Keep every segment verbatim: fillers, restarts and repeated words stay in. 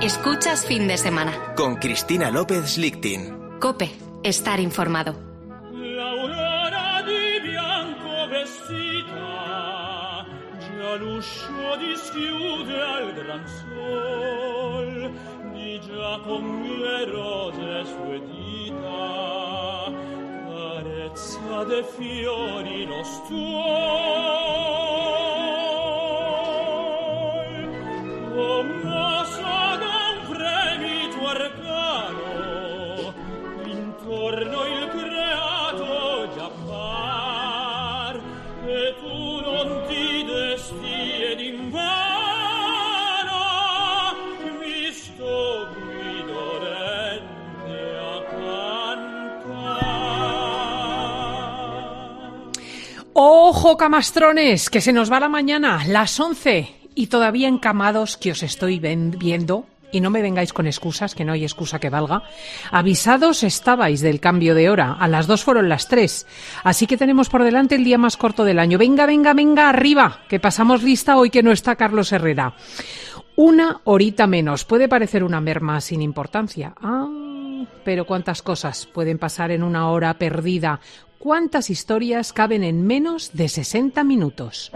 Escuchas Fin de Semana. Con Cristina López Lichtin. COPE. Estar informado. La aurora di bianco vestita, già l'uscio dischiude al gran sol, di già con le rose sue dita, carezza de fiori lo stuol, commossa da un fremito arcano, intorno il creato già par, e tu non ti desti ed invano, visto Guido rende a cantar. ¡Ojo, camastrones! Que se nos va la mañana, las once, y todavía encamados que os estoy ven- viendo. Y no me vengáis con excusas, que no hay excusa que valga. Avisados estabais del cambio de hora. A las dos fueron las tres. Así que tenemos por delante el día más corto del año. Venga, venga, venga, arriba, que pasamos lista hoy que no está Carlos Herrera. Una horita menos. Puede parecer una merma sin importancia. Ah, pero cuántas cosas pueden pasar en una hora perdida. ¿Cuántas historias caben en menos de sesenta minutos?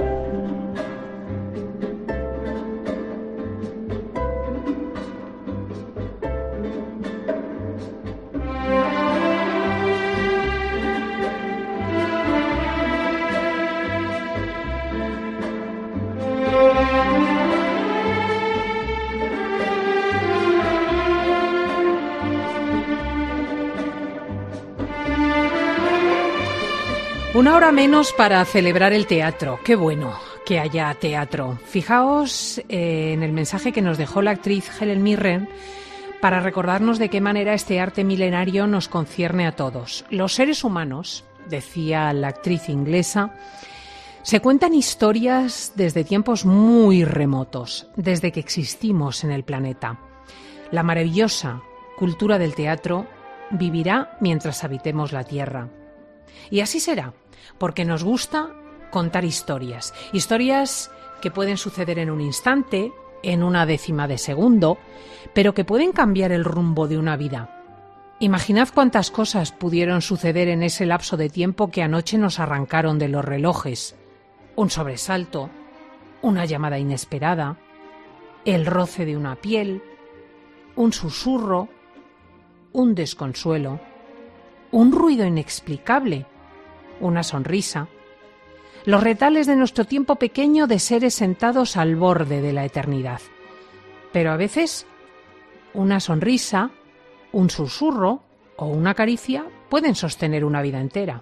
Una hora menos para celebrar el teatro. Qué bueno que haya teatro. Fijaos eh, en el mensaje que nos dejó la actriz Helen Mirren para recordarnos de qué manera este arte milenario nos concierne a todos. Los seres humanos, decía la actriz inglesa, se cuentan historias desde tiempos muy remotos, desde que existimos en el planeta. La maravillosa cultura del teatro vivirá mientras habitemos la Tierra. Y así será, porque nos gusta contar historias. Historias que pueden suceder en un instante, en una décima de segundo, pero que pueden cambiar el rumbo de una vida. Imaginad cuántas cosas pudieron suceder en ese lapso de tiempo que anoche nos arrancaron de los relojes. Un sobresalto, una llamada inesperada, el roce de una piel, un susurro, un desconsuelo, un ruido inexplicable, una sonrisa, los retales de nuestro tiempo pequeño de seres sentados al borde de la eternidad. Pero a veces, una sonrisa, un susurro o una caricia pueden sostener una vida entera.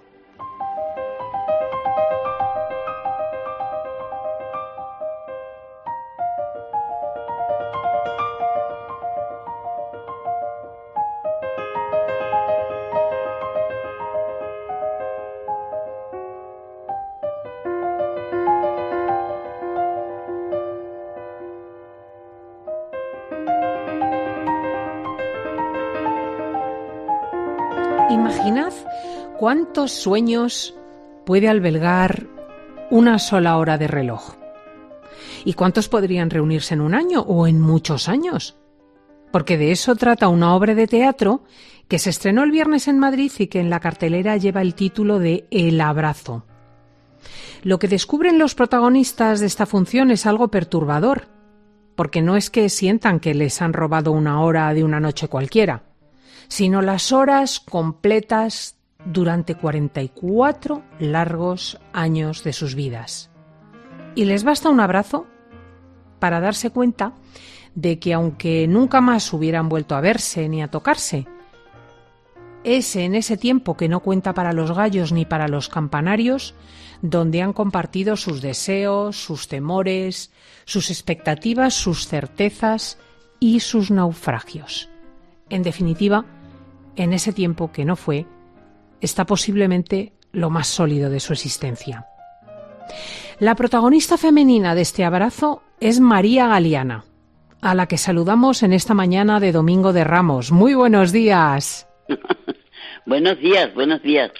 Imaginad cuántos sueños puede albergar una sola hora de reloj. ¿Y cuántos podrían reunirse en un año o en muchos años? Porque de eso trata una obra de teatro que se estrenó el viernes en Madrid y que en la cartelera lleva el título de El abrazo. Lo que descubren los protagonistas de esta función es algo perturbador, porque no es que sientan que les han robado una hora de una noche cualquiera, sino las horas completas durante cuarenta y cuatro largos años de sus vidas. Y les basta un abrazo para darse cuenta de que aunque nunca más hubieran vuelto a verse ni a tocarse, es en ese tiempo que no cuenta para los gallos ni para los campanarios, donde han compartido sus deseos, sus temores, sus expectativas, sus certezas y sus naufragios. En definitiva, en ese tiempo que no fue, está posiblemente lo más sólido de su existencia. La protagonista femenina de este abrazo es María Galiana, a la que saludamos en esta mañana de Domingo de Ramos. Muy buenos días. Buenos días, buenos días.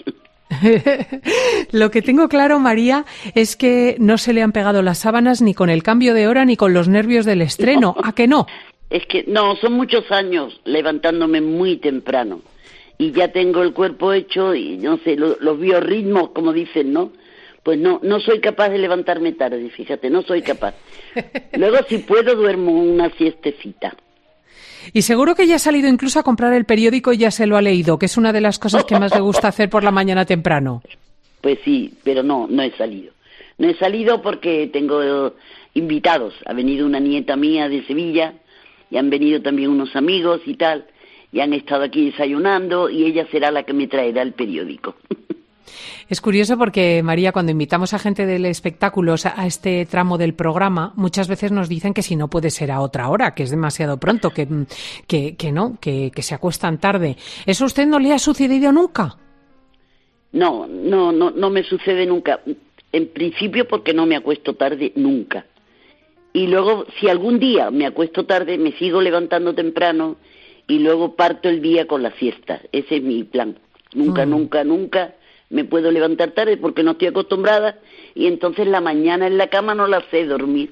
Lo que tengo claro, María, es que no se le han pegado las sábanas ni con el cambio de hora ni con los nervios del estreno. No. ¿A que no? Es que, no, son muchos años levantándome muy temprano. Y ya tengo el cuerpo hecho y, no sé, lo, los biorritmos, como dicen, ¿no? Pues no, no soy capaz de levantarme tarde, fíjate, no soy capaz. Luego, si puedo, duermo una siestecita. Y seguro que ya ha salido incluso a comprar el periódico y ya se lo ha leído, que es una de las cosas que más le gusta hacer por la mañana temprano. Pues sí, pero no, no he salido. No he salido porque tengo invitados. Ha venido una nieta mía de Sevilla y han venido también unos amigos y tal. Y han estado aquí desayunando y ella será la que me traerá el periódico. Es curioso porque, María, cuando invitamos a gente del espectáculo a este tramo del programa, muchas veces nos dicen que si no puede ser a otra hora, que es demasiado pronto, que, que, que no, que, que se acuestan tarde. ¿Eso a usted no le ha sucedido nunca? No, no, no, no me sucede nunca. En principio porque no me acuesto tarde nunca. Y luego, si algún día me acuesto tarde, me sigo levantando temprano y luego parto el día con la siesta. Ese es mi plan. Nunca, mm. nunca, nunca me puedo levantar tarde porque no estoy acostumbrada y entonces la mañana en la cama no la sé dormir.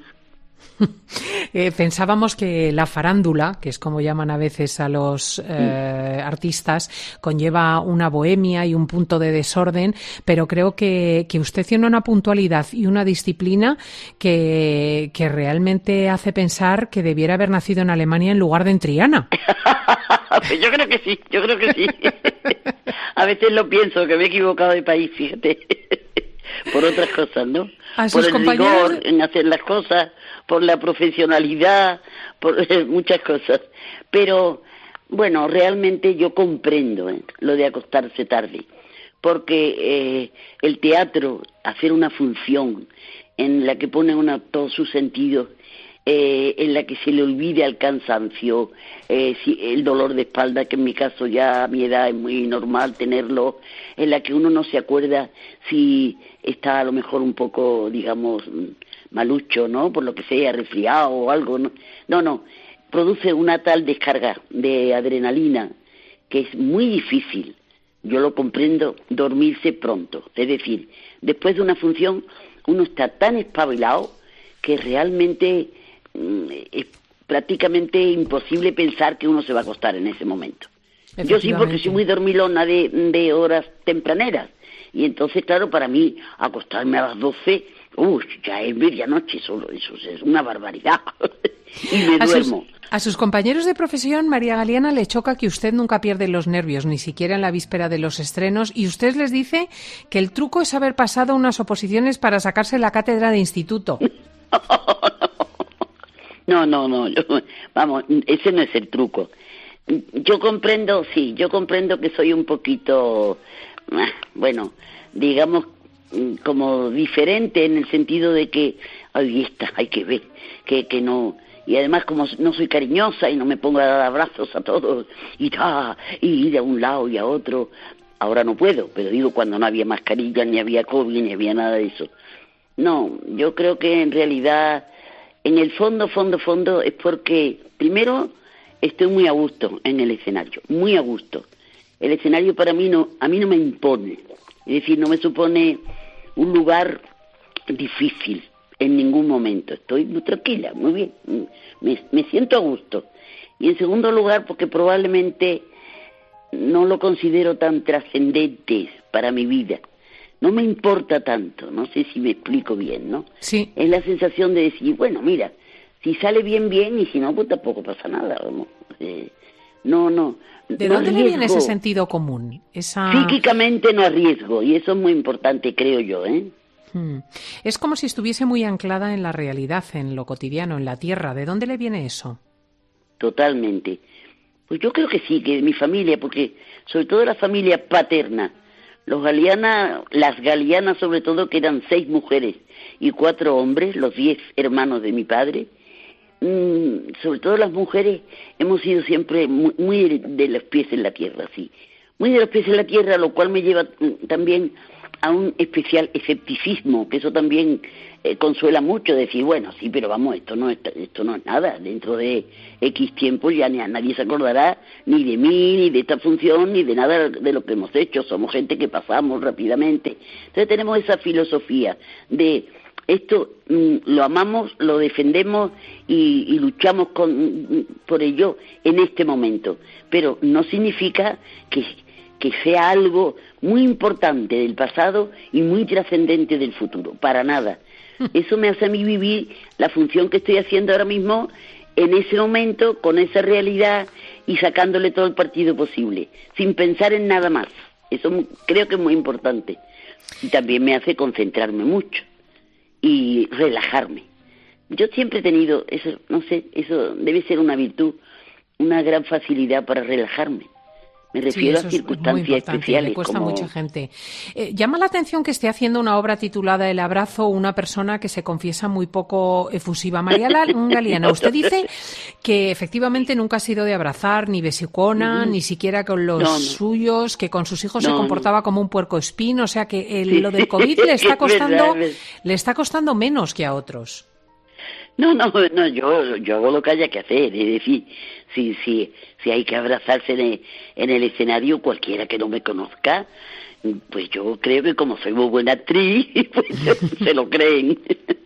eh, pensábamos que la farándula, que es como llaman a veces a los eh, artistas, conlleva una bohemia y un punto de desorden, pero creo que, que usted tiene una puntualidad y una disciplina que, que realmente hace pensar que debiera haber nacido en Alemania en lugar de en Triana. Yo creo que sí, yo creo que sí. A veces lo pienso, que me he equivocado de país, fíjate. Por otras cosas, ¿no? ¿A por sus el compañeros? rigor en hacer las cosas, por la profesionalidad, por eh, muchas cosas. Pero, bueno, realmente yo comprendo ¿eh? lo de acostarse tarde, porque eh, el teatro, hacer una función en la que pone una todos sus sentidos, eh, en la que se le olvide el cansancio, eh, si, el dolor de espalda, que en mi caso ya a mi edad es muy normal tenerlo, en la que uno no se acuerda si está a lo mejor un poco, digamos, malucho, ¿no? Por lo que sea, resfriado o algo, ¿no? No, no, produce una tal descarga de adrenalina que es muy difícil, yo lo comprendo, dormirse pronto. Es decir, después de una función uno está tan espabilado que realmente mm, es prácticamente imposible pensar que uno se va a acostar en ese momento. Yo sí, porque soy muy dormilona de, de horas tempraneras. Y entonces, claro, para mí, acostarme a las doce, uy, ya es medianoche, solo eso es una barbaridad. Y me a duermo. Sus, a sus compañeros de profesión, María Galeana, le choca que usted nunca pierde los nervios, ni siquiera en la víspera de los estrenos, y usted les dice que el truco es haber pasado unas oposiciones para sacarse la cátedra de instituto. No, no, no, yo, vamos, ese no es el truco. Yo comprendo, sí, yo comprendo que soy un poquito, bueno, digamos, como diferente en el sentido de que, ay, esta, hay que ver, que, que no, y además como no soy cariñosa y no me pongo a dar abrazos a todos, y ta, y ir a un lado y a otro, ahora no puedo, pero digo cuando no había mascarilla, ni había COVID, ni había nada de eso. No, yo creo que en realidad, en el fondo, fondo, fondo, es porque, primero, estoy muy a gusto en el escenario, muy a gusto. El escenario para mí no, a mí no me impone, es decir, no me supone un lugar difícil en ningún momento. Estoy muy tranquila, muy bien, me, me siento a gusto. Y en segundo lugar, porque probablemente no lo considero tan trascendente para mi vida. No me importa tanto, no sé si me explico bien, ¿no? Sí. Es la sensación de decir, bueno, mira, si sale bien, bien, y si no, pues tampoco pasa nada, ¿no? Eh, no, no. ¿De no dónde arriesgo. le viene ese sentido común? Esa... Psíquicamente no arriesgo, y eso es muy importante, creo yo, ¿eh? Hmm. Es como si estuviese muy anclada en la realidad, en lo cotidiano, en la tierra. ¿De dónde le viene eso? Totalmente. Pues yo creo que sí, que de mi familia, porque sobre todo la familia paterna, los Galeana, las Galeanas sobre todo, que eran seis mujeres y cuatro hombres, los diez hermanos de mi padre, mmm, sobre todo las mujeres, hemos sido siempre muy, muy de los pies en la tierra, sí. Muy de los pies en la tierra, lo cual me lleva mm, también a un especial escepticismo, que eso también eh, consuela mucho, decir, bueno, sí, pero vamos, esto no es, esto no es nada, dentro de X tiempo ya ni a nadie se acordará ni de mí, ni de esta función, ni de nada de lo que hemos hecho, somos gente que pasamos rápidamente. Entonces tenemos esa filosofía de Esto mm, lo amamos, lo defendemos y, y luchamos con, por ello en este momento. Pero no significa que, que sea algo muy importante del pasado y muy trascendente del futuro, para nada. Eso me hace a mí vivir la función que estoy haciendo ahora mismo en ese momento, con esa realidad y sacándole todo el partido posible, sin pensar en nada más. Eso creo que es muy importante. Y también me hace concentrarme mucho y relajarme. Yo siempre he tenido eso, no sé, eso debe ser una virtud, una gran facilidad para relajarme. Me refiero sí, a circunstancias especiales. Le cuesta como... a mucha gente. Eh, llama la atención que esté haciendo una obra titulada El abrazo, una persona que se confiesa muy poco efusiva. María Galeana, usted dice que efectivamente nunca ha sido de abrazar, ni besucona, uh-huh. ni siquiera con los no, no. suyos, que con sus hijos no, se comportaba no. como un puercoespín, o sea que el, sí. lo del COVID le está costando, verdad, le está costando menos que a otros. No, no, no, yo, yo hago lo que haya que hacer, es decir, si, si, si hay que abrazarse en el, en el escenario, cualquiera que no me conozca, pues yo creo que como soy muy buena actriz, pues se lo creen.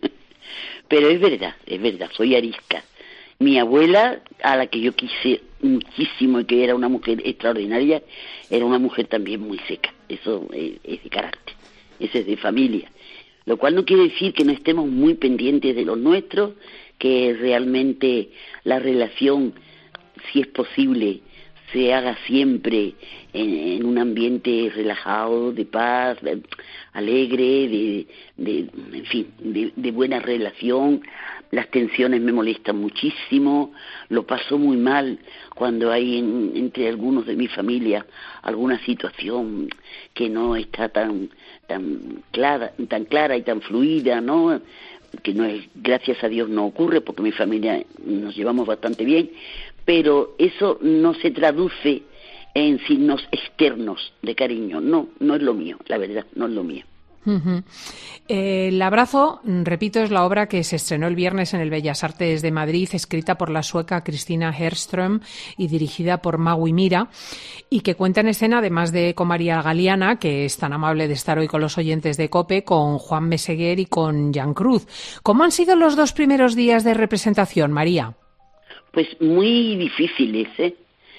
Pero es verdad, es verdad, soy arisca. Mi abuela, a la que yo quise muchísimo y que era una mujer extraordinaria, era una mujer también muy seca, eso es, es de carácter, eso es de familia. Lo cual no quiere decir que no estemos muy pendientes de los nuestros, que realmente la relación, si es posible, se haga siempre en, en un ambiente relajado, de paz, de, alegre, de, de, en fin, de, de buena relación. Las tensiones me molestan muchísimo, lo paso muy mal cuando hay en, entre algunos de mi familia alguna situación que no está tan tan clara, tan clara y tan fluida, ¿no? Que no es, gracias a Dios no ocurre porque mi familia nos llevamos bastante bien, pero eso no se traduce en signos externos de cariño, no, no es lo mío, la verdad, no es lo mío. Uh-huh. El abrazo, repito, es la obra que se estrenó el viernes en el Bellas Artes de Madrid, escrita por la sueca Cristina Herström y dirigida por Magui Mira, y que cuenta en escena, además de con María Galeana, que es tan amable de estar hoy con los oyentes de COPE, con Juan Meseguer y con Jan Cruz. ¿Cómo han sido los dos primeros días de representación, María? Pues muy difíciles, ¿eh?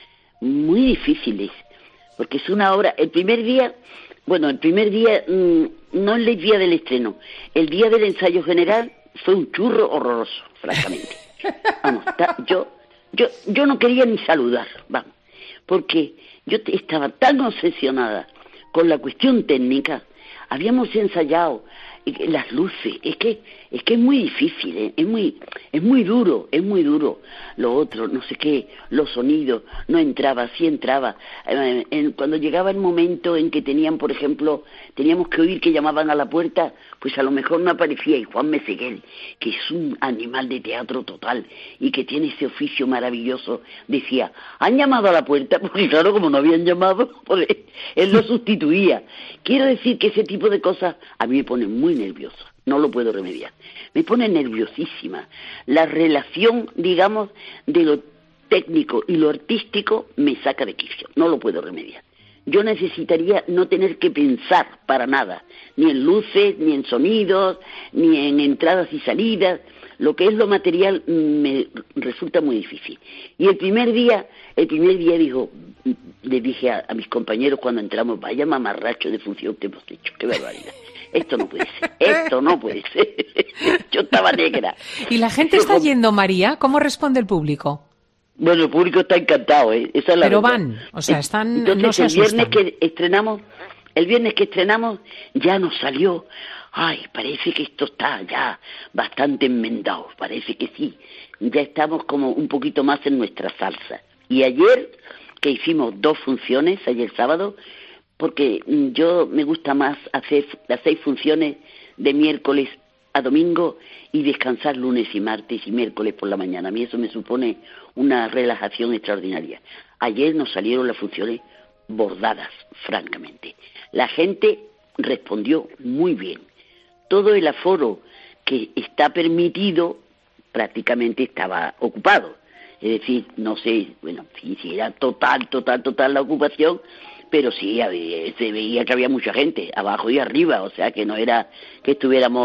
Muy difíciles, porque es una obra, el primer día... Bueno, el primer día, mmm, no el día del estreno, el día del ensayo general fue un churro horroroso, francamente. Vamos, ta, yo, yo, yo no quería ni saludar, vamos, porque yo estaba tan obsesionada con la cuestión técnica, habíamos ensayado las luces, es que es que es muy difícil, ¿eh? es muy es muy duro, es muy duro. Lo otro, no sé qué, los sonidos, no entraba, sí entraba. Eh, en, cuando llegaba el momento en que tenían, por ejemplo, teníamos que oír que llamaban a la puerta, pues a lo mejor no aparecía, y Juan Meseguer, que es un animal de teatro total y que tiene ese oficio maravilloso, decía, ¿han llamado a la puerta? Porque claro, como no habían llamado, pues él lo sustituía. Quiero decir que ese tipo de cosas a mí me ponen muy nerviosa, no lo puedo remediar, me pone nerviosísima. La relación, digamos, de lo técnico y lo artístico me saca de quicio, no lo puedo remediar. Yo necesitaría no tener que pensar para nada, ni en luces, ni en sonidos, ni en entradas y salidas. Lo que es lo material me resulta muy difícil. Y el primer día, el primer día dijo, le dije a, a mis compañeros cuando entramos, vaya mamarracho de función que hemos hecho, qué barbaridad. Esto no puede ser, esto no puede ser. Yo estaba negra. ¿Y la gente está yendo, María? ¿Cómo responde el público? Bueno, el público está encantado, ¿eh? Esa es la Pero verdad. van, o sea, están, Entonces, no se el viernes asustan. que estrenamos, el viernes que estrenamos ya nos salió, ay, parece que esto está ya bastante enmendado, parece que sí, ya estamos como un poquito más en nuestra salsa. Y ayer, que hicimos dos funciones, ayer sábado, porque yo me gusta más hacer las seis funciones de miércoles a domingo y descansar lunes y martes y miércoles por la mañana. A mí eso me supone una relajación extraordinaria. Ayer nos salieron las funciones bordadas, francamente. La gente respondió muy bien. Todo el aforo que está permitido prácticamente estaba ocupado. Es decir, no sé, bueno, si, si era total, total, total la ocupación, pero sí, había, se veía que había mucha gente, abajo y arriba, o sea que no era que estuviéramos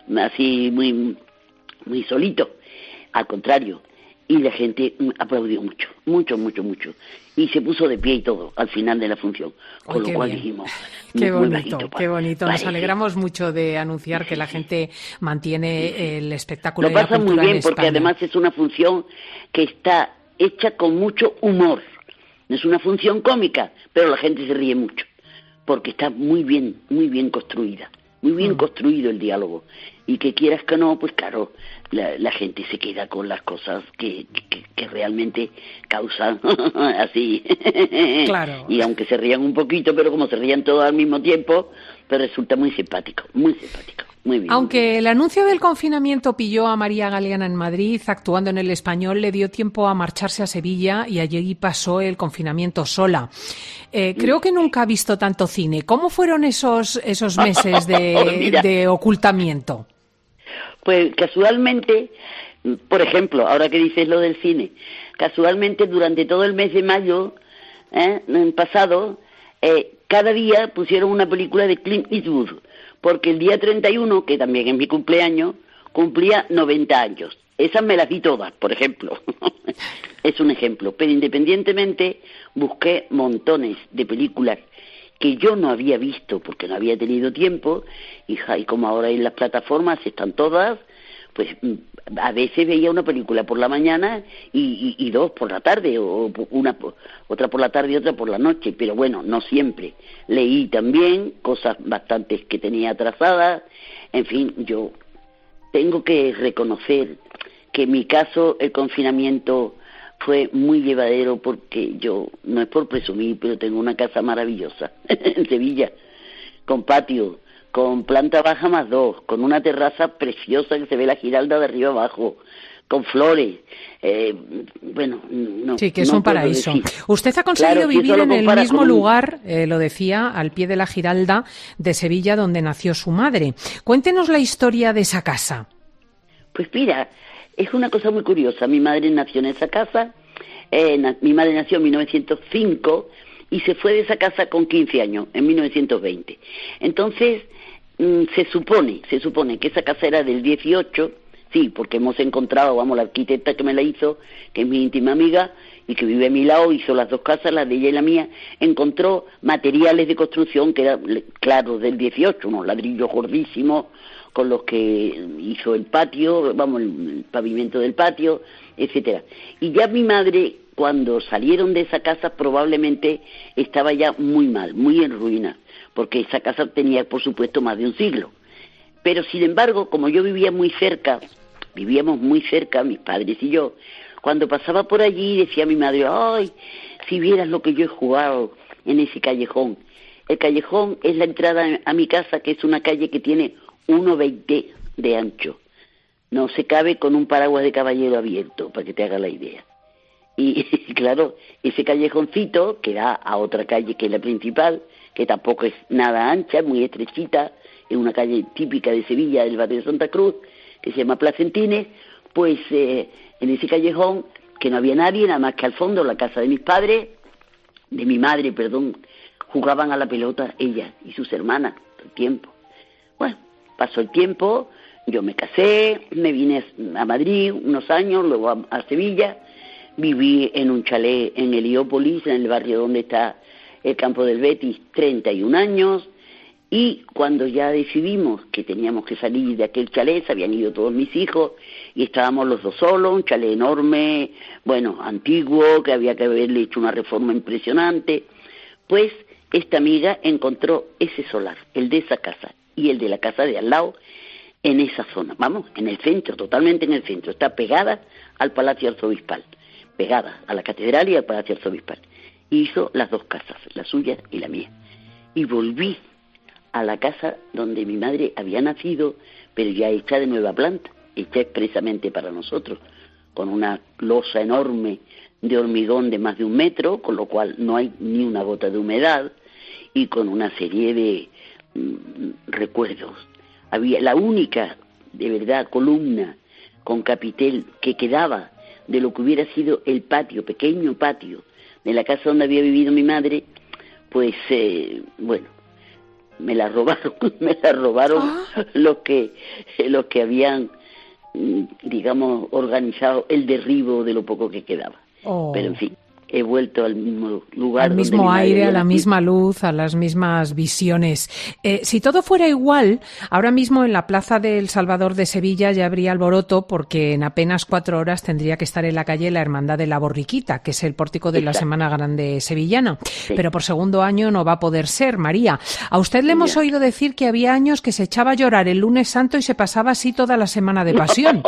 así muy, muy solito. Al contrario, y la gente aplaudió mucho, mucho, mucho, mucho. Y se puso de pie y todo al final de la función. Con Ay, lo cual bien. dijimos... Qué muy bonito, bajito, qué bonito. Nos parece. alegramos mucho de anunciar que la gente mantiene el espectáculo Lo y la pasa muy cultura en bien porque España. además es una función que está hecha con mucho humor. No es una función cómica, pero la gente se ríe mucho porque está muy bien, muy bien construida. Muy bien mm. construido el diálogo. Y que quieras que no, pues claro, la, la gente se queda con las cosas que, que, que realmente causan así. Claro. Y aunque se rían un poquito, pero como se rían todos al mismo tiempo, pues resulta muy simpático, muy simpático. Muy bien, Aunque muy bien. El anuncio del confinamiento pilló a María Galeana en Madrid, actuando en El Español, le dio tiempo a marcharse a Sevilla y allí pasó el confinamiento sola. Eh, creo que nunca ha visto tanto cine. ¿Cómo fueron esos, esos meses de, de ocultamiento? Pues casualmente, por ejemplo, ahora que dices lo del cine, casualmente durante todo el mes de mayo ¿eh? pasado, eh, cada día pusieron una película de Clint Eastwood, porque el día treinta y uno, que también es mi cumpleaños, cumplía noventa años. Esas me las vi todas, por ejemplo. Es un ejemplo. Pero independientemente, busqué montones de películas que yo no había visto porque no había tenido tiempo, y, y como ahora en las plataformas están todas, pues a veces veía una película por la mañana y, y, y dos por la tarde, o una otra por la tarde y otra por la noche, pero bueno, no siempre. Leí también cosas bastantes que tenía atrasadas, en fin, yo tengo que reconocer que en mi caso el confinamiento fue muy llevadero porque yo, no es por presumir, pero tengo una casa maravillosa en Sevilla, con patio, con planta baja más dos, con una terraza preciosa que se ve la Giralda de arriba abajo, con flores, eh, bueno, no. Sí, que es no un paraíso. Usted ha conseguido claro, vivir en el mismo un... lugar, eh, lo decía, al pie de la Giralda de Sevilla, donde nació su madre. Cuéntenos la historia de esa casa. Pues mira, es una cosa muy curiosa. Mi madre nació en esa casa, eh, na- mi madre nació en mil novecientos cinco y se fue de esa casa con quince años, en mil novecientos veinte. Entonces, mmm, se supone, se supone que esa casa era del dieciocho, sí, porque hemos encontrado, vamos, la arquitecta que me la hizo, que es mi íntima amiga y que vive a mi lado, hizo las dos casas, la de ella y la mía, encontró materiales de construcción que eran, claro, del dieciocho, unos ladrillos gordísimos, con los que hizo el patio, vamos, el pavimento del patio, etcétera. Y ya mi madre, cuando salieron de esa casa, probablemente estaba ya muy mal, muy en ruina, porque esa casa tenía, por supuesto, más de un siglo. Pero, sin embargo, como yo vivía muy cerca, vivíamos muy cerca, mis padres y yo, cuando pasaba por allí decía mi madre, ¡ay, si vieras lo que yo he jugado en ese callejón! El callejón es la entrada a mi casa, que es una calle que tiene uno veinte de ancho. No se cabe con un paraguas de caballero abierto, para que te haga la idea. Y claro, ese callejoncito que da a otra calle que es la principal, que tampoco es nada ancha, muy estrechita, es una calle típica de Sevilla, del barrio de Santa Cruz, que se llama Placentines, pues eh, en ese callejón, que no había nadie, nada más que al fondo, la casa de mis padres, de mi madre, perdón, jugaban a la pelota ella y sus hermanas todo el tiempo. Bueno, pasó el tiempo, yo me casé, me vine a Madrid unos años, luego a, a Sevilla, viví en un chalet en Heliópolis, en el barrio donde está el campo del Betis, treinta y un años, y cuando ya decidimos que teníamos que salir de aquel chalet, se habían ido todos mis hijos, y estábamos los dos solos, un chalet enorme, bueno, antiguo, que había que haberle hecho una reforma impresionante, pues esta amiga encontró ese solar, el de esa casa, y el de la casa de al lado, en esa zona, vamos, en el centro, totalmente en el centro, está pegada al Palacio Arzobispal, pegada a la catedral y al Palacio Arzobispal. Hizo las dos casas, la suya y la mía. Y volví a la casa donde mi madre había nacido, pero ya hecha de nueva planta, hecha expresamente para nosotros, con una losa enorme de hormigón de más de un metro, con lo cual no hay ni una gota de humedad, y con una serie de mm, recuerdos. Había la única, de verdad, columna con capitel que quedaba de lo que hubiera sido el patio, pequeño patio, de la casa donde había vivido mi madre, pues, eh, bueno, me la robaron, me la robaron Ah. los que los que habían, mm, digamos, organizado el derribo de lo poco que quedaba. Oh. Pero en fin, he vuelto al mismo lugar. Al donde mismo mi madre aire, a había la nacido. misma luz, a las mismas visiones. Eh, si todo fuera igual, ahora mismo en la Plaza del Salvador de Sevilla ya habría alboroto, porque en apenas cuatro horas tendría que estar en la calle la Hermandad de la Borriquita, que es el pórtico de la Exacto. Semana Grande sevillana. Pero por segundo año no va a poder ser, María. A usted le hemos Ya. oído decir que había años que se echaba a llorar el lunes santo y se pasaba así toda la Semana de Pasión.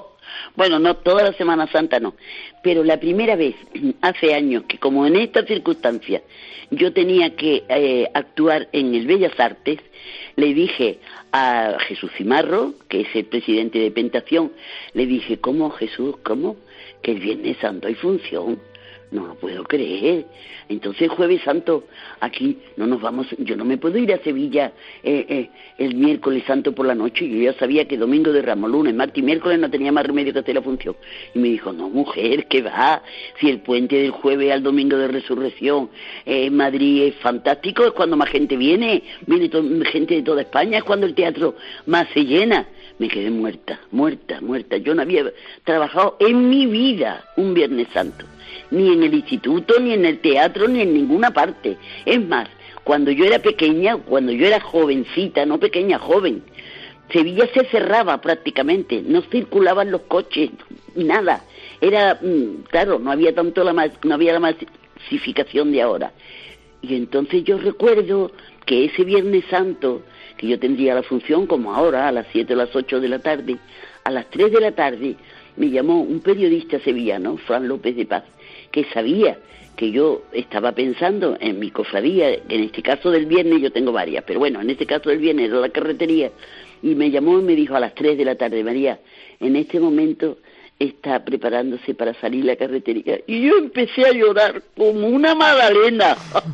Bueno, no, toda la Semana Santa no, pero la primera vez, hace años, que como en estas circunstancias yo tenía que eh, actuar en el Bellas Artes, le dije a Jesús Cimarro, que es el presidente de Pentación, le dije, ¿cómo, Jesús, cómo? Que el Viernes Santo hay función. No lo puedo creer. Entonces Jueves Santo, aquí no nos vamos, yo no me puedo ir a Sevilla eh, eh, el miércoles santo por la noche. Yo ya sabía que domingo de Ramos, lunes, martes y miércoles no tenía más remedio que hacer la función. Y me dijo, no mujer, ¿qué va? Si el puente del jueves al domingo de resurrección eh, en Madrid es fantástico, es cuando más gente viene, viene to- gente de toda España, es cuando el teatro más se llena. Me quedé muerta, muerta, muerta. Yo no había trabajado en mi vida un Viernes Santo, ni en el instituto, ni en el teatro, ni en ninguna parte. Es más, cuando yo era pequeña, cuando yo era jovencita, no pequeña, joven, Sevilla se cerraba prácticamente, no circulaban los coches, nada. Era, mm, claro, no había tanto la mas- no había la masificación de ahora. Y entonces yo recuerdo que ese Viernes Santo, que yo tendría la función como ahora, a las siete o las ocho de la tarde, a las tres de la tarde me llamó un periodista sevillano, Fran López de Paz, que sabía que yo estaba pensando en mi cofradía, en este caso del viernes yo tengo varias, pero bueno, en este caso del viernes era la carretería, y me llamó y me dijo a las tres de la tarde, María, en este momento está preparándose para salir la carretería, y yo empecé a llorar como una magdalena.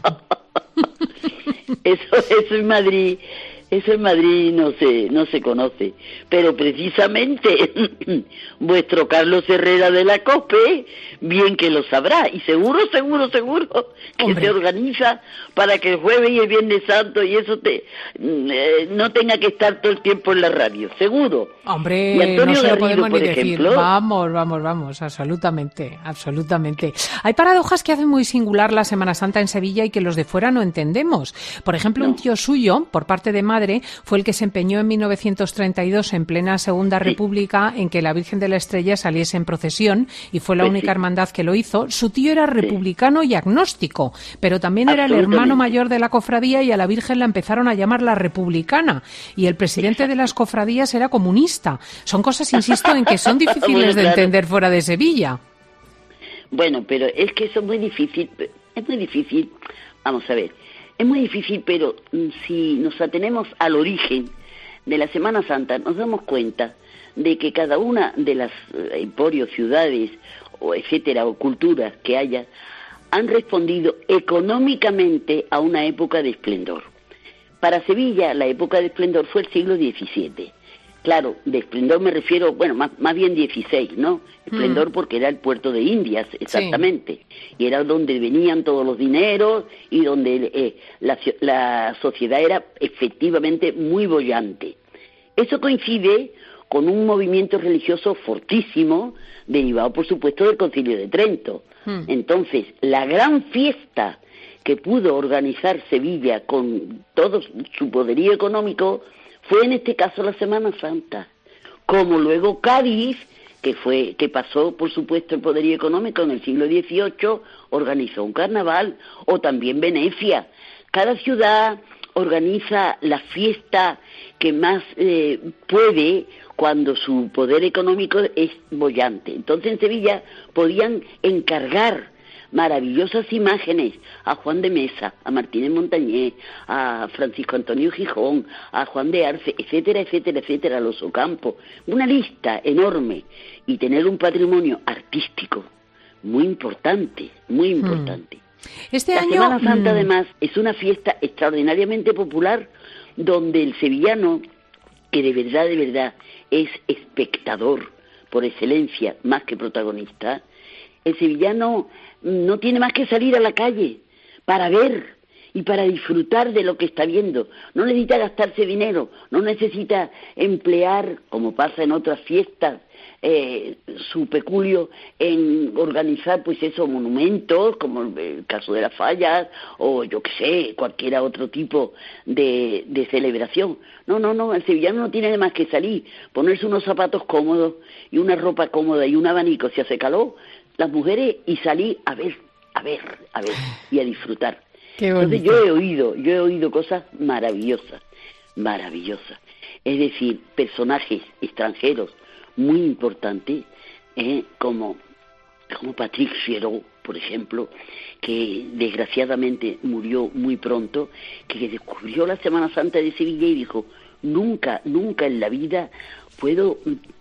Eso, eso en Madrid, eso en Madrid no se, no se conoce, pero precisamente vuestro Carlos Herrera de la COPE, bien que lo sabrá, y seguro, seguro, seguro que Hombre. se organiza para que el jueves y el Viernes Santo y eso te eh, no tenga que estar todo el tiempo en la radio, seguro. Y Hombre, no Antonio se lo Garrido, podemos ni por decir. ejemplo. Vamos, vamos, vamos, absolutamente, absolutamente. Hay paradojas que hacen muy singular la Semana Santa en Sevilla y que los de fuera no entendemos. Por ejemplo, No. un tío suyo, por parte de madre, fue el que se empeñó en mil novecientos treinta y dos, en plena Segunda Sí. República, en que la Virgen de la Estrella saliese en procesión, y fue la Pues única sí. hermandad que lo hizo. Su tío era republicano y agnóstico, pero también era el hermano Absolutamente. mayor de la cofradía, y a la Virgen la empezaron a llamar la republicana, y el presidente de las cofradías era comunista. Son cosas, insisto, en que son difíciles Bueno, de claro. entender fuera de Sevilla. Bueno, pero es que eso es muy difícil, es muy difícil, vamos a ver, es muy difícil, pero mm, si nos atenemos al origen de la Semana Santa, nos damos cuenta de que cada una de las eh, emporios, ciudades, o etcétera, o culturas que haya, han respondido económicamente a una época de esplendor. Para Sevilla, la época de esplendor fue el siglo diecisiete. Claro, de esplendor me refiero, bueno, más, más bien dieciséis, ¿no? Esplendor porque era el puerto de Indias, exactamente. Y era donde venían todos los dineros y donde eh, la, la sociedad era efectivamente muy boyante. Eso coincide con un movimiento religioso fortísimo, derivado, por supuesto, del Concilio de Trento. Hmm. Entonces, la gran fiesta que pudo organizar Sevilla con todo su poderío económico fue en este caso la Semana Santa, como luego Cádiz, que fue que pasó por supuesto el poderío económico en el siglo dieciocho, organizó un carnaval, o también Venecia. Cada ciudad organiza la fiesta que más eh, puede cuando su poder económico es boyante. Entonces en Sevilla podían encargar maravillosas imágenes a Juan de Mesa, a Martínez Montañés, a Francisco Antonio Gijón, a Juan de Arce, etcétera, etcétera, etcétera, a los Ocampo, una lista enorme, y tener un patrimonio artístico muy importante, muy importante. Este La año, Semana Santa, mm, además, es una fiesta extraordinariamente popular donde el sevillano, que de verdad, de verdad, es espectador por excelencia, más que protagonista, el sevillano no tiene más que salir a la calle para ver y para disfrutar de lo que está viendo. No necesita gastarse dinero, no necesita emplear, como pasa en otras fiestas, eh, su peculio en organizar, pues esos monumentos, como el caso de las fallas, o yo qué sé, cualquier otro tipo de, de celebración. No, no, no, el sevillano no tiene más que salir, ponerse unos zapatos cómodos y una ropa cómoda y un abanico si hace calor, las mujeres, y salir a ver, a ver, a ver, y a disfrutar. Qué bonito. Entonces yo he oído, yo he oído cosas maravillosas, maravillosas. Es decir, personajes extranjeros muy importantes, eh, como, como Patrick Fiero, por ejemplo, que desgraciadamente murió muy pronto, que descubrió la Semana Santa de Sevilla y dijo, nunca, nunca en la vida puedo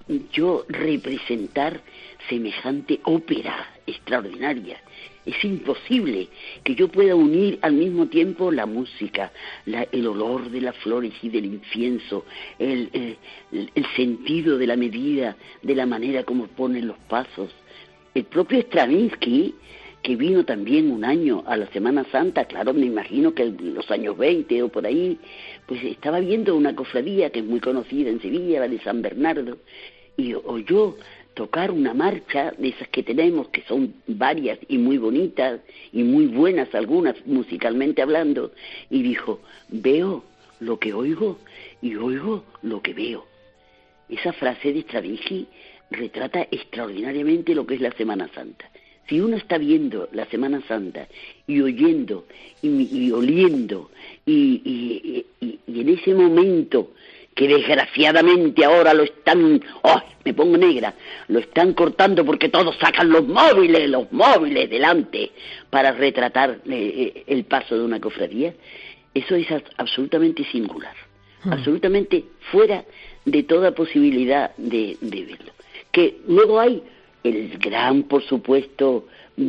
yo representar semejante ópera extraordinaria. Es imposible que yo pueda unir al mismo tiempo la música, la, el olor de las flores y del incienso, el, el, el sentido de la medida, de la manera como ponen los pasos. El propio Stravinsky, que vino también un año a la Semana Santa, claro, me imagino que en los años veinte o por ahí, pues estaba viendo una cofradía que es muy conocida en Sevilla, la de San Bernardo, y oyó tocar una marcha de esas que tenemos, que son varias y muy bonitas y muy buenas algunas musicalmente hablando, y dijo, veo lo que oigo y oigo lo que veo. Esa frase de Stravinsky retrata extraordinariamente lo que es la Semana Santa. Si uno está viendo la Semana Santa y oyendo y, y oliendo y, y, y, y en ese momento que desgraciadamente ahora lo están, ¡oh!, me pongo negra, lo están cortando porque todos sacan los móviles, los móviles delante para retratar eh, el paso de una cofradía, eso es absolutamente singular, hmm. absolutamente fuera de toda posibilidad de, de verlo. Que luego hay el gran, por supuesto,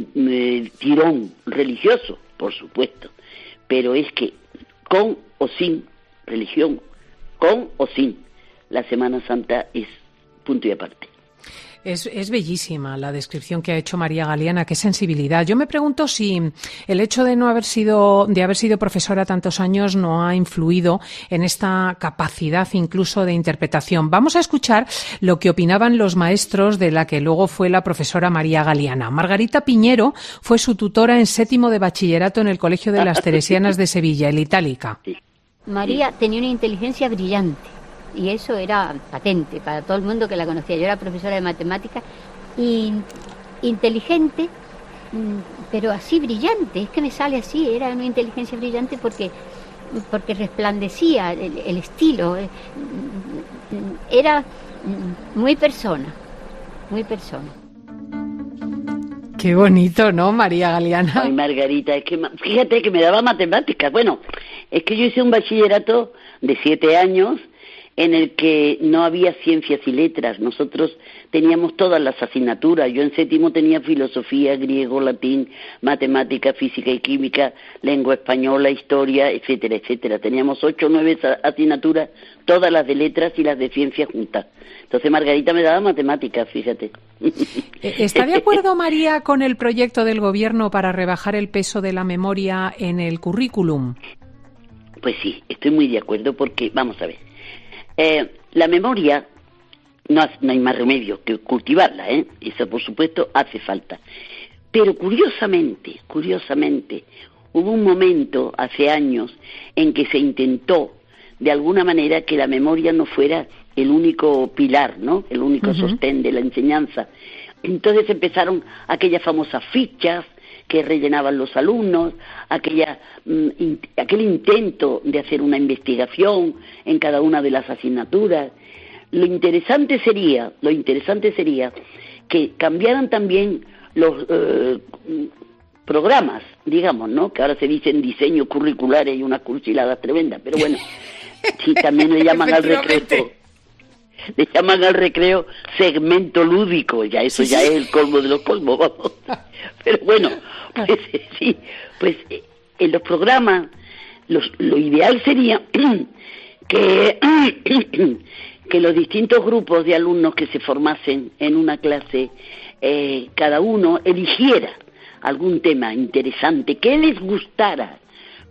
eh, tirón religioso, por supuesto, pero es que con o sin religión, con o sin, la Semana Santa es punto y aparte. Es, es bellísima la descripción que ha hecho María Galeana, qué sensibilidad. Yo me pregunto si el hecho de no haber sido, de haber sido profesora tantos años no ha influido en esta capacidad incluso de interpretación. Vamos a escuchar lo que opinaban los maestros de la que luego fue la profesora María Galeana. Margarita Piñero fue su tutora en séptimo de bachillerato en el Colegio de las Teresianas de Sevilla, el Itálica. María tenía una inteligencia brillante y eso era patente para todo el mundo que la conocía. Yo era profesora de matemáticas y inteligente, pero así brillante, es que me sale así, era una inteligencia brillante porque, porque resplandecía el, el estilo, era muy persona, muy persona. Qué bonito, ¿no, María Galeana? Ay, Margarita, es que fíjate que me daba matemáticas. Bueno, es que yo hice un bachillerato de siete años en el que no había ciencias y letras. Nosotros teníamos todas las asignaturas. Yo en séptimo tenía filosofía, griego, latín, matemática, física y química, lengua española, historia, etcétera, etcétera. Teníamos ocho o nueve asignaturas, todas las de letras y las de ciencias juntas. Entonces Margarita me daba matemáticas, fíjate. ¿Está de acuerdo, María, con el proyecto del Gobierno para rebajar el peso de la memoria en el currículum? Pues sí, estoy muy de acuerdo porque, vamos a ver, eh, la memoria no, no hay más remedio que cultivarla, ¿eh? Eso por supuesto hace falta. Pero curiosamente, curiosamente, hubo un momento hace años en que se intentó de alguna manera que la memoria no fuera el único pilar, ¿no? El único uh-huh. sostén de la enseñanza. Entonces empezaron aquellas famosas fichas que rellenaban los alumnos, aquella, mm, in, aquel intento de hacer una investigación en cada una de las asignaturas. Lo interesante sería, lo interesante sería que cambiaran también los eh, programas, digamos, ¿no? Que ahora se dicen diseños curriculares y unas cursiladas tremendas, pero bueno, sí, también le llaman al recreo, le llaman al recreo segmento lúdico, ya eso sí, ya sí. es el colmo de los colmos, vamos. Pero bueno, pues sí, pues en los programas los, lo ideal sería que que los distintos grupos de alumnos que se formasen en una clase, eh, cada uno eligiera algún tema interesante que les gustara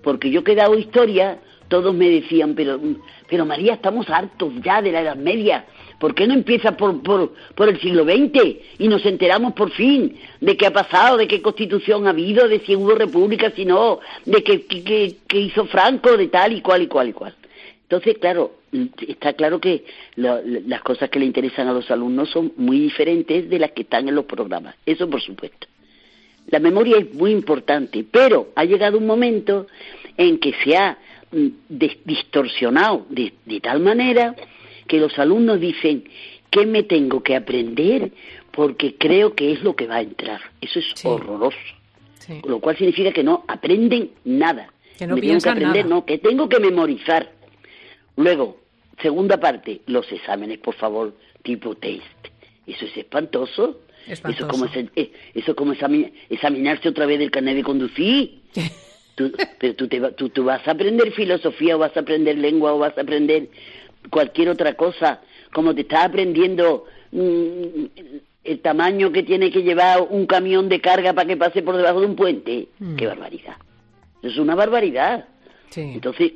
porque yo que he dado historia, todos me decían, pero, pero María, estamos hartos ya de la Edad Media, ¿por qué no empieza por, por, por el siglo veinte y nos enteramos por fin de qué ha pasado, de qué constitución ha habido, de si hubo república, si no, de qué, qué, qué, qué hizo Franco, de tal y cual y cual y cual? Entonces, claro, está claro que lo, las cosas que le interesan a los alumnos son muy diferentes de las que están en los programas, eso por supuesto. La memoria es muy importante, pero ha llegado un momento en que se ha de, distorsionado de, de tal manera que los alumnos dicen, ¿qué me tengo que aprender? Porque creo que es lo que va a entrar. Eso es sí. horroroso. Sí. Lo cual significa que no aprenden nada. Que no me tengo que aprender, nada. no, que tengo que memorizar. Luego, segunda parte, los exámenes, por favor, tipo test. Eso es espantoso. espantoso. Eso es como, eso es como examinarse otra vez del carnet de conducir. tú, pero tú, te, tú, tú vas a aprender filosofía, o vas a aprender lengua, o vas a aprender cualquier otra cosa, como te estás aprendiendo mmm, el tamaño que tiene que llevar un camión de carga para que pase por debajo de un puente. Mm. ¡Qué barbaridad! Eso es una barbaridad. Sí. Entonces,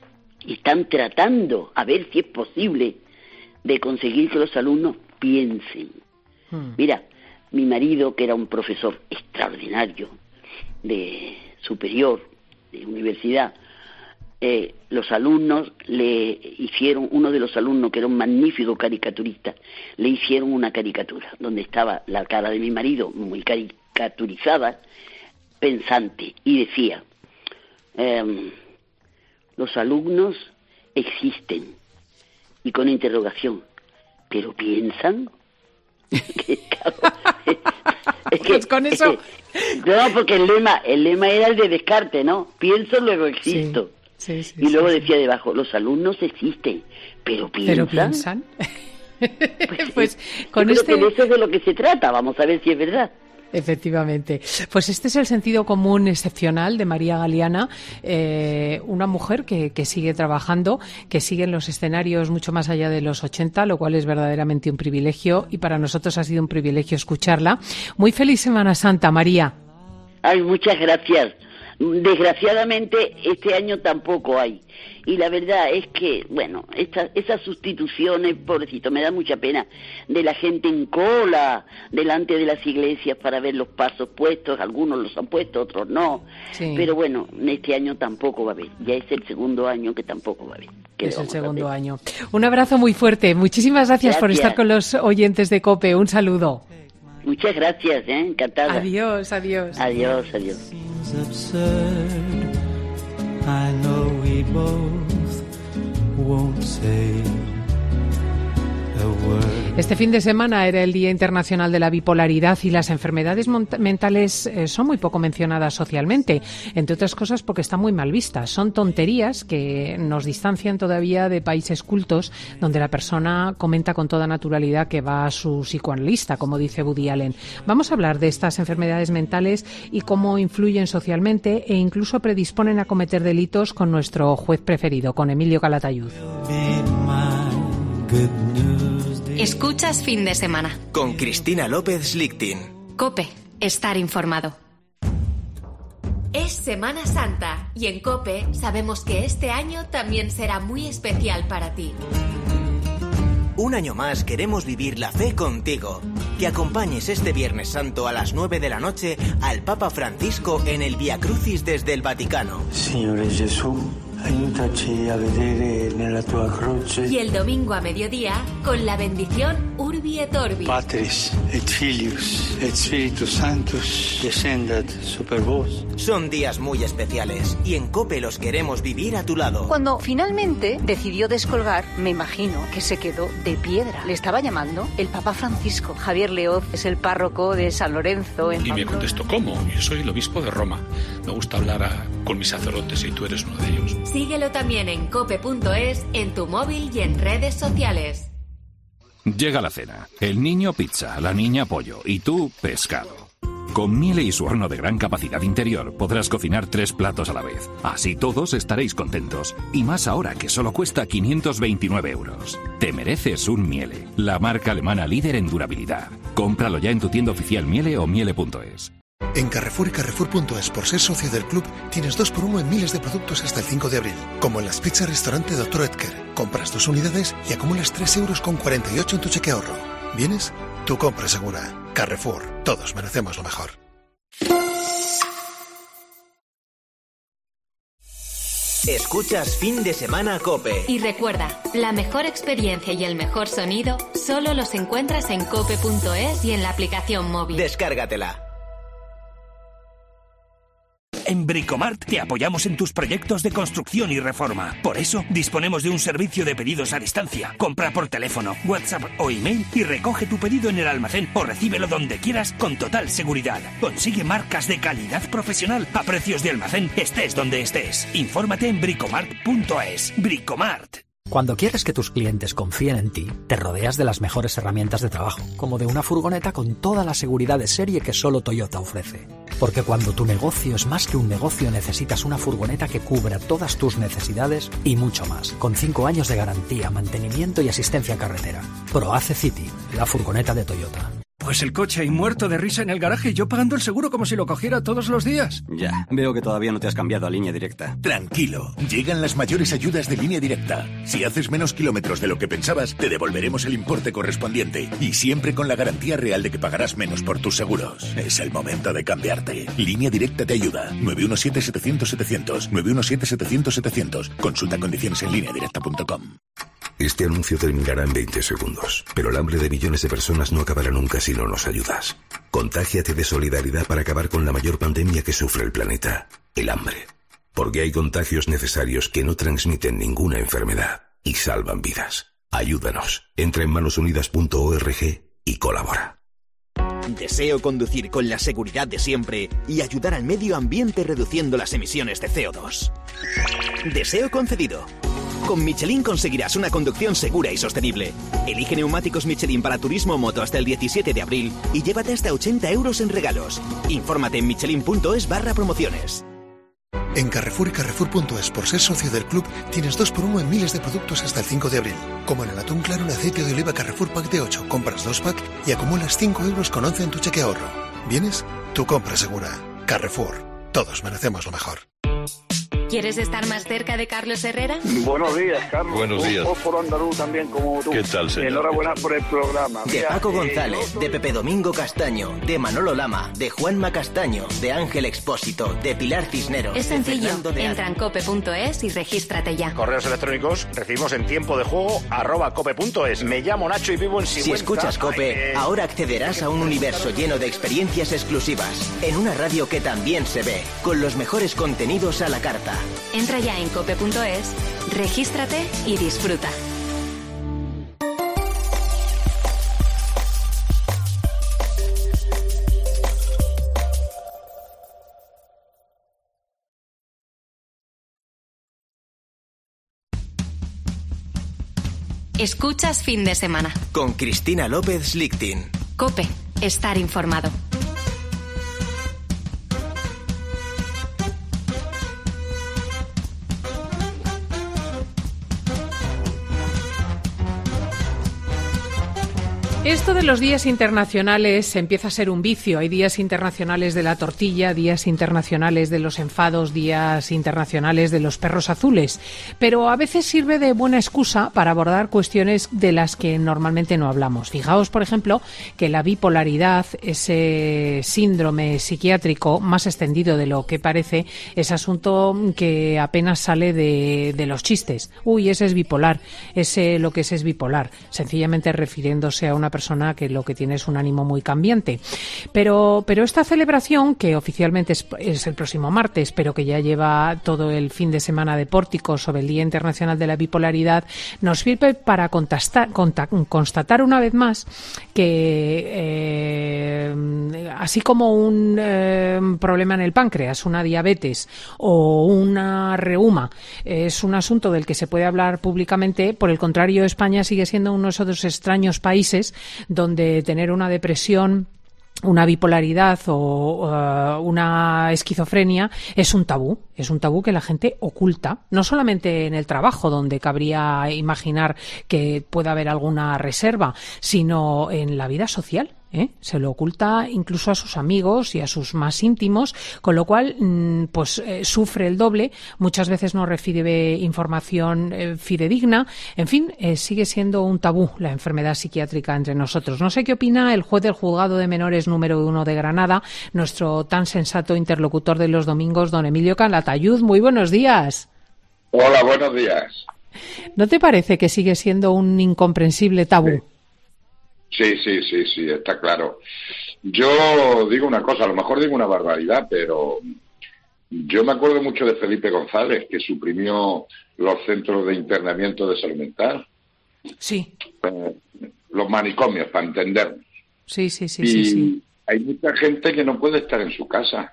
están tratando a ver si es posible de conseguir que los alumnos piensen. Hmm. Mira, mi marido, que era un profesor extraordinario de superior, de universidad, eh, los alumnos le hicieron, uno de los alumnos, que era un magnífico caricaturista, le hicieron una caricatura, donde estaba la cara de mi marido muy caricaturizada, pensante, y decía... Eh, los alumnos existen, y con interrogación, ¿pero piensan? que, claro, es que, pues con eso... Es que, no, porque el lema, el lema era el de Descartes, ¿no? Pienso, luego existo. Sí, sí, sí, y luego sí, decía sí. debajo, los alumnos existen, ¿pero piensan? ¿Pero piensan? pues, pues con yo este... creo que de eso es de lo que se trata, vamos a ver si es verdad. Efectivamente. Pues este es el sentido común excepcional de María Galeana, eh, una mujer que, que sigue trabajando, que sigue en los escenarios mucho más allá de los ochenta, lo cual es verdaderamente un privilegio, y para nosotros ha sido un privilegio escucharla. Muy feliz Semana Santa, María. Ay, muchas gracias. Desgraciadamente este año tampoco hay, y la verdad es que, bueno, esta, esas sustituciones, pobrecito, me da mucha pena, de la gente en cola delante de las iglesias para ver los pasos puestos, algunos los han puesto, otros no, sí. Pero bueno, este año tampoco va a haber, ya es el segundo año que tampoco va a haber. Es el segundo año. Un abrazo muy fuerte, muchísimas gracias, gracias por estar con los oyentes de COPE, un saludo. Muchas gracias, ¿eh? Encantada. Adiós, adiós. Adiós, adiós. Absurd. I know we both won't say a word. Este fin de semana era el Día Internacional de la Bipolaridad, y las enfermedades mentales eh, son muy poco mencionadas socialmente, entre otras cosas porque están muy mal vistas. Son tonterías que nos distancian todavía de países cultos donde la persona comenta con toda naturalidad que va a su psicoanalista, como dice Woody Allen. Vamos a hablar de estas enfermedades mentales y cómo influyen socialmente e incluso predisponen a cometer delitos con nuestro juez preferido, con Emilio Calatayud. Escuchas Fin de Semana con Cristina López Lichtin. COPE, estar informado. Es Semana Santa y en COPE sabemos que este año también será muy especial para ti. Un año más queremos vivir la fe contigo. Que acompañes este Viernes Santo a las nueve de la noche al Papa Francisco en el Via Crucis desde el Vaticano. Signore Gesù, aiutaci a vedere nella tua croce. Y el domingo a mediodía con la bendición Urbi et Orbi. Patris et Filius et Spiritus Sanctus descendat super vos. Son días muy especiales y en COPE los queremos vivir a tu lado. Cuando finalmente decidió descolgar, me imagino que se quedó de piedra. Le estaba llamando el Papa Francisco. Javier Leoz es el párroco de San Lorenzo en Y me contestó, ¿cómo? Yo soy el obispo de Roma. Me gusta hablar a, con mis sacerdotes y tú eres uno de ellos. Síguelo también en cope punto es, en tu móvil y en redes sociales. Llega la cena. El niño pizza, la niña pollo y tú pescado. Con Miele y su horno de gran capacidad interior podrás cocinar tres platos a la vez. Así todos estaréis contentos. Y más ahora que solo cuesta quinientos veintinueve euros. Te mereces un Miele, la marca alemana líder en durabilidad. Cómpralo ya en tu tienda oficial Miele o miele punto es. En Carrefour y Carrefour punto es, por ser socio del club, tienes dos por uno en miles de productos hasta el cinco de abril. Como en las pizzas restaurante doctor Edgar. Compras dos unidades y acumulas tres euros con cuarenta y ocho en tu cheque ahorro. ¿Vienes? Tu compra segura. Carrefour. Todos merecemos lo mejor. Escuchas Fin de Semana COPE. Y recuerda, la mejor experiencia y el mejor sonido solo los encuentras en cope punto es y en la aplicación móvil. Descárgatela. En Bricomart te apoyamos en tus proyectos de construcción y reforma. Por eso, disponemos de un servicio de pedidos a distancia. Compra por teléfono, WhatsApp o email y recoge tu pedido en el almacén o recíbelo donde quieras con total seguridad. Consigue marcas de calidad profesional a precios de almacén, estés donde estés. Infórmate en bricomart punto es. Bricomart. Cuando quieres que tus clientes confíen en ti, te rodeas de las mejores herramientas de trabajo, como de una furgoneta con toda la seguridad de serie que solo Toyota ofrece. Porque cuando tu negocio es más que un negocio, necesitas una furgoneta que cubra todas tus necesidades y mucho más, con cinco años de garantía, mantenimiento y asistencia en carretera. ProAce City, la furgoneta de Toyota. Pues el coche ahí muerto de risa en el garaje y yo pagando el seguro como si lo cogiera todos los días. Ya, veo que todavía no te has cambiado a Línea Directa. Tranquilo, llegan las mayores ayudas de Línea Directa. Si haces menos kilómetros de lo que pensabas, te devolveremos el importe correspondiente. Y siempre con la garantía real de que pagarás menos por tus seguros. Es el momento de cambiarte. Línea Directa te ayuda. nueve uno siete, setecientos, setecientos. nueve uno siete, setecientos, setecientos. Consulta condiciones en línea directa punto com. Este anuncio terminará en veinte segundos, pero el hambre de millones de personas no acabará nunca si no nos ayudas. Contágiate de solidaridad para acabar con la mayor pandemia que sufre el planeta, el hambre. Porque hay contagios necesarios que no transmiten ninguna enfermedad y salvan vidas. Ayúdanos. Entra en manos unidas punto org y colabora. Deseo conducir con la seguridad de siempre y ayudar al medio ambiente reduciendo las emisiones de C O dos. Deseo concedido. Con Michelin conseguirás una conducción segura y sostenible. Elige neumáticos Michelin para turismo o moto hasta el diecisiete de abril y llévate hasta ochenta euros en regalos. Infórmate en michelin punto es barra promociones. En Carrefour y Carrefour punto es, por ser socio del club, tienes dos por uno en miles de productos hasta el cinco de abril. Como en el atún claro en aceite de oliva Carrefour Pack de ocho. Compras dos pack y acumulas cinco euros con once en tu cheque ahorro. ¿Vienes? Tu compra segura. Carrefour. Todos merecemos lo mejor. ¿Quieres estar más cerca de Carlos Herrera? Buenos días, Carlos. Buenos días. Un fósforo andaluz también como tú. ¿Qué tal, señor? Enhorabuena por el programa. De Mira, Paco eh, González, no... de Pepe Domingo Castaño, de Manolo Lama, de Juanma Castaño, de Ángel Expósito, de Pilar Cisneros. Es de sencillo. Fernando de Entra en cope punto es y regístrate ya. Correos electrónicos recibimos en tiempo de juego arroba cope punto es. Me llamo Nacho y vivo en Sigüenza. Si escuchas Cope, Ay, eh... ahora accederás a un universo lleno de experiencias exclusivas, en una radio que también se ve, con los mejores contenidos a la carta. Entra ya en cope punto es, regístrate y disfruta. Escuchas Fin de Semana. Con Cristina López Lichtin. COPE. Estar informado. Esto de los días internacionales empieza a ser un vicio. Hay días internacionales de la tortilla, días internacionales de los enfados, días internacionales de los perros azules. Pero a veces sirve de buena excusa para abordar cuestiones de las que normalmente no hablamos. Fijaos, por ejemplo, que la bipolaridad, ese síndrome psiquiátrico más extendido de lo que parece, es asunto que apenas sale de, de los chistes. Uy, ese es bipolar, ese lo que es es bipolar, sencillamente refiriéndose a una persona que lo que tiene es un ánimo muy cambiante. Pero, pero esta celebración, que oficialmente es, es el próximo martes, pero que ya lleva todo el fin de semana de pórticos sobre el Día Internacional de la Bipolaridad, nos sirve para contestar, conta, constatar una vez más que eh, así como un eh, problema en el páncreas, una diabetes o una reuma es un asunto del que se puede hablar públicamente, por el contrario, España sigue siendo uno de esos extraños países donde tener una depresión, una bipolaridad o uh, una esquizofrenia es un tabú, es un tabú que la gente oculta, no solamente en el trabajo, donde cabría imaginar que pueda haber alguna reserva, sino en la vida social. ¿eh? Se lo oculta incluso a sus amigos y a sus más íntimos, con lo cual pues eh, sufre el doble, muchas veces no recibe información eh, fidedigna, en fin, eh, sigue siendo un tabú la enfermedad psiquiátrica entre nosotros. No sé qué opina el juez del Juzgado de Menores número uno de Granada, nuestro tan sensato interlocutor de los domingos, don Emilio Calatayud. Muy buenos días. Hola, buenos días. ¿No te parece que sigue siendo un incomprensible tabú? Sí, sí, sí, sí, está claro. Yo digo una cosa, a lo mejor digo una barbaridad, pero yo me acuerdo mucho de Felipe González, que suprimió los centros de internamiento de salud mental. Sí. Eh, los manicomios, para entendernos. Sí, sí, sí, y sí, sí. Hay mucha gente que no puede estar en su casa.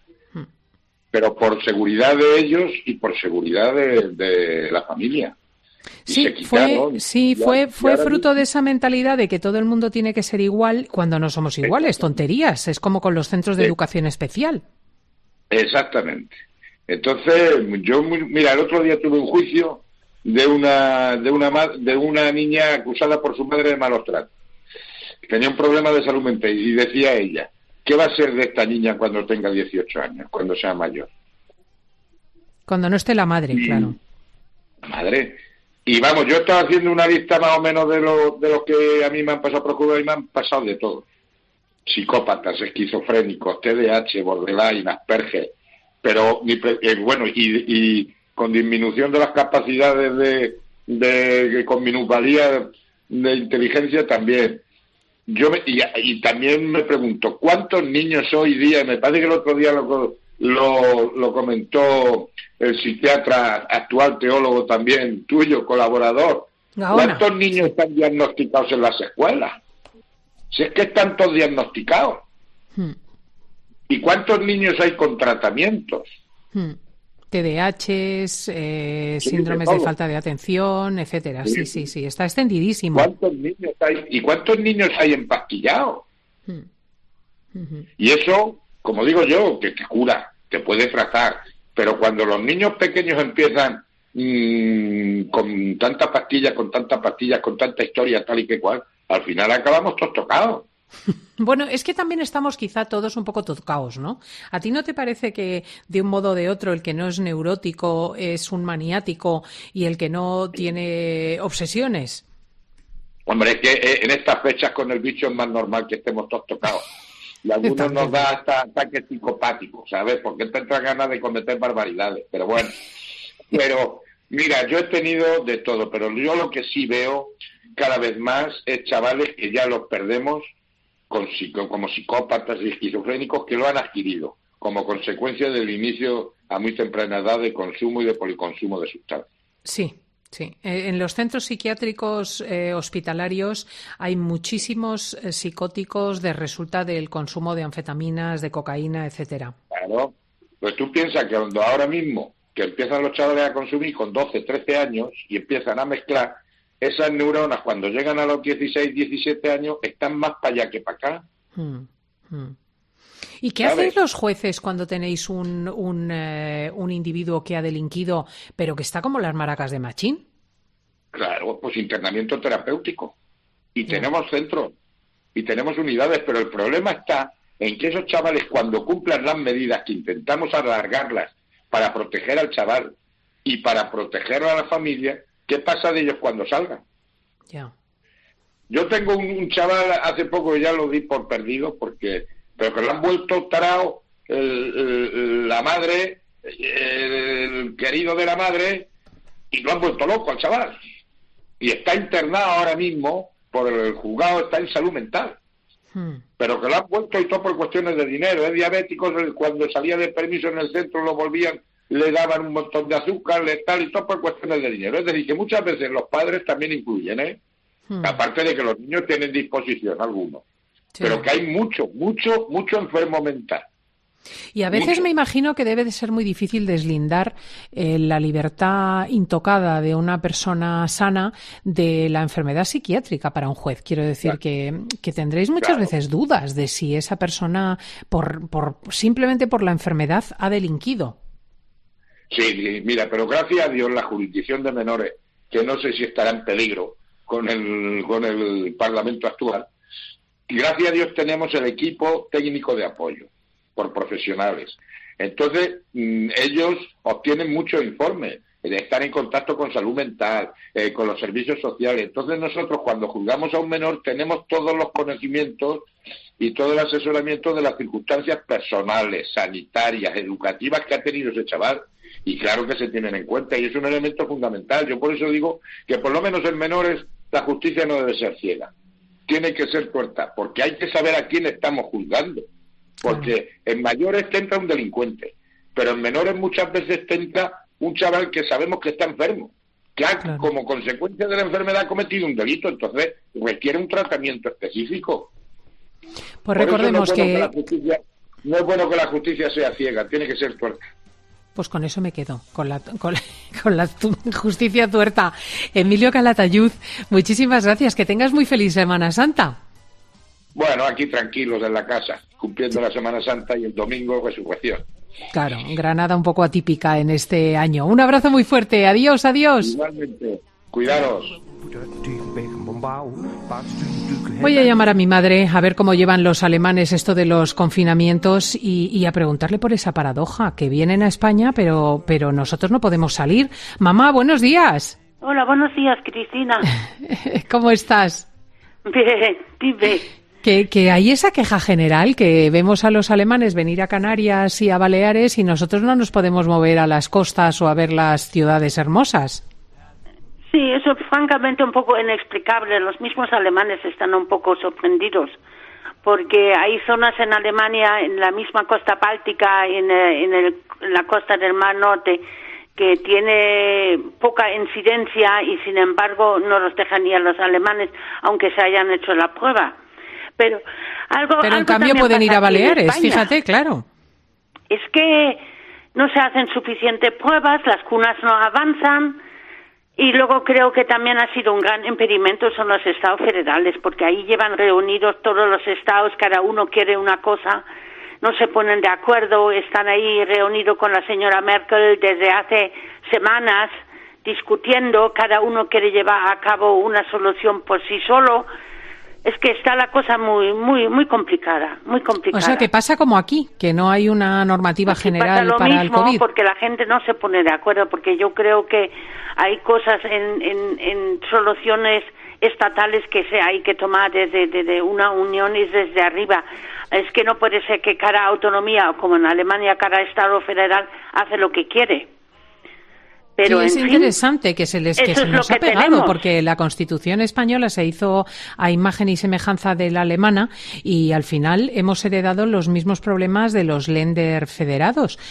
Pero por seguridad de ellos y por seguridad de, de la familia. Y sí, se quitaron, fue, sí, ya, fue, fue ahora fruto mismo, de esa mentalidad de que todo el mundo tiene que ser igual cuando no somos iguales, tonterías. Es como con los centros de sí. educación especial. Exactamente. Entonces, yo, mira, el otro día tuve un juicio de una, de una, de una niña acusada por su madre de malos tratos. Tenía un problema de salud mental y decía ella, ¿qué va a ser de esta niña cuando tenga dieciocho años, cuando sea mayor? Cuando no esté la madre, y, claro. La madre. Y vamos, yo estaba haciendo una lista más o menos de lo, de lo que a mí me han pasado por Cuba y me han pasado de todo. Psicópatas, esquizofrénicos, T D A H, borderline, Asperger, pero eh, bueno, y, y con disminución de las capacidades de, de, de con minusvalía de inteligencia también. Yo me, y, y también me pregunto, ¿cuántos niños hoy día, me parece que el otro día lo, lo, lo comentó el psiquiatra, actual teólogo también, tuyo, colaborador, Gaona. ¿Cuántos niños están diagnosticados en las escuelas? Si es que están todos diagnosticados. Hmm. ¿Y cuántos niños hay con tratamientos? Hmm. T D A Hs, eh, Sí, síndromes de de todo. falta de atención, etcétera. Sí, Sí. sí, sí, está extendidísimo. ¿Cuántos niños hay? ¿Y cuántos niños hay empastillados? Hmm. Ujú. Y eso, como digo yo, que te cura, te puede tratar. Pero cuando los niños pequeños empiezan mmm, con tantas pastillas, con tantas pastillas, con tanta historia, tal y que cual, al final acabamos todos tocados. Bueno, es que también estamos quizá todos un poco tocaos, ¿no? ¿A ti no te parece que de un modo o de otro el que no es neurótico es un maniático y el que no tiene obsesiones? Hombre, es que eh, en estas fechas con el bicho es más normal que estemos todos tocados. Y a algunos También. nos da hasta ataques psicopáticos, ¿sabes? Porque te entra ganas de cometer barbaridades. Pero bueno, pero mira, yo he tenido de todo, pero yo lo que sí veo cada vez más es chavales que ya los perdemos con psico, como psicópatas y esquizofrénicos que lo han adquirido como consecuencia del inicio a muy temprana edad de consumo y de policonsumo de sustancias. Sí, sí. Eh, En los centros psiquiátricos eh, hospitalarios hay muchísimos eh, psicóticos de resulta del consumo de anfetaminas, de cocaína, etcétera. Claro, pues tú piensas que cuando ahora mismo que empiezan los chavales a consumir con doce, trece años y empiezan a mezclar, esas neuronas cuando llegan a los dieciséis, diecisiete años están más para allá que para acá. Hmm, hmm. ¿Y qué ¿Sabes? hacéis los jueces cuando tenéis un, un, eh, un individuo que ha delinquido pero que está como las maracas de Machín? Claro, pues internamiento terapéutico. Y tenemos centros, y tenemos unidades, pero el problema está en que esos chavales cuando cumplan las medidas que intentamos alargarlas para proteger al chaval y para proteger a la familia, ¿qué pasa de ellos cuando salgan? Ya. Yo tengo un, un chaval, hace poco ya lo di por perdido, porque pero que lo han vuelto tarao el, el- la madre, el querido de la madre, y lo han vuelto loco al chaval. Y está internado ahora mismo por el juzgado, está en salud mental. Hmm. Pero que lo han vuelto y todo por cuestiones de dinero. Es diabético, cuando salía de permiso en el centro lo volvían, le daban un montón de azúcar, le tal, y todo por cuestiones de dinero. Es decir, que muchas veces los padres también influyen, ¿eh? Hmm. Aparte de que los niños tienen disposición algunos. Sí. Pero que hay mucho, mucho, mucho enfermo mental. Y a veces Mucho. me imagino que debe de ser muy difícil deslindar eh, la libertad intocada de una persona sana de la enfermedad psiquiátrica para un juez. Quiero decir Claro. que, que tendréis muchas Claro. veces dudas de si esa persona, por, por simplemente por la enfermedad, ha delinquido. Sí, sí, mira, pero gracias a Dios la jurisdicción de menores, que no sé si estará en peligro con el, con el Parlamento actual, Y gracias a Dios tenemos el equipo técnico de apoyo por profesionales. Entonces, mmm, ellos obtienen muchos informes, de estar en contacto con salud mental, eh, con los servicios sociales. Entonces nosotros cuando juzgamos a un menor tenemos todos los conocimientos y todo el asesoramiento de las circunstancias personales, sanitarias, educativas que ha tenido ese chaval. Y claro que se tienen en cuenta y es un elemento fundamental. Yo por eso digo que por lo menos en menores la justicia no debe ser ciega. Tiene que ser tuerta, porque hay que saber a quién estamos juzgando. Porque en mayores te entra un delincuente, pero en menores muchas veces te entra un chaval que sabemos que está enfermo, que ha, claro, como consecuencia de la enfermedad ha cometido un delito, entonces requiere un tratamiento específico. Pues Por recordemos eso no es bueno que... que la justicia, no es bueno que la justicia sea ciega, tiene que ser tuerta. Pues con eso me quedo, con la, con, con la tu, justicia tuerta. Emilio Calatayud, muchísimas gracias, que tengas muy feliz Semana Santa. Bueno, aquí tranquilos en la casa, cumpliendo la Semana Santa y el domingo resurrección. Claro, Granada un poco atípica en este año. Un abrazo muy fuerte, adiós, adiós. Igualmente, cuidaros. Voy a llamar a mi madre a ver cómo llevan los alemanes esto de los confinamientos y, y a preguntarle por esa paradoja, que vienen a España pero, pero nosotros no podemos salir. Mamá, buenos días. Hola, buenos días, Cristina. ¿Cómo estás? Bien, dime. Que, que hay esa queja general que vemos a los alemanes venir a Canarias y a Baleares y nosotros no nos podemos mover a las costas o a ver las ciudades hermosas. Sí, eso es francamente un poco inexplicable. Los mismos alemanes están un poco sorprendidos porque hay zonas en Alemania, en la misma costa báltica, en, en, el, en la costa del Mar Norte, que tiene poca incidencia y sin embargo no los dejan ir a los alemanes aunque se hayan hecho la prueba. Pero algo, Pero en algo cambio pueden ir a Baleares, fíjate, claro. Es que no se hacen suficientes pruebas, las cunas no avanzan y luego creo que también ha sido un gran impedimento son los estados federales, porque ahí llevan reunidos todos los estados, cada uno quiere una cosa, no se ponen de acuerdo, están ahí reunidos con la señora Merkel desde hace semanas discutiendo, cada uno quiere llevar a cabo una solución por sí solo. Es que está la cosa muy muy muy complicada, muy complicada. O sea, que pasa como aquí, que no hay una normativa Aquí general pasa lo para mismo, el COVID. Porque la gente no se pone de acuerdo, porque yo creo que hay cosas en, en, en soluciones estatales que se hay que tomar desde, desde una unión y desde arriba. Es que no puede ser que cada autonomía, como en Alemania, cada estado federal hace lo que quiere. Pero, sí, es en interesante fin, que se les que eso se es nos lo ha que pegado, tenemos. porque la Constitución española se hizo a imagen y semejanza de la alemana y al final hemos heredado los mismos problemas de los Länder federados.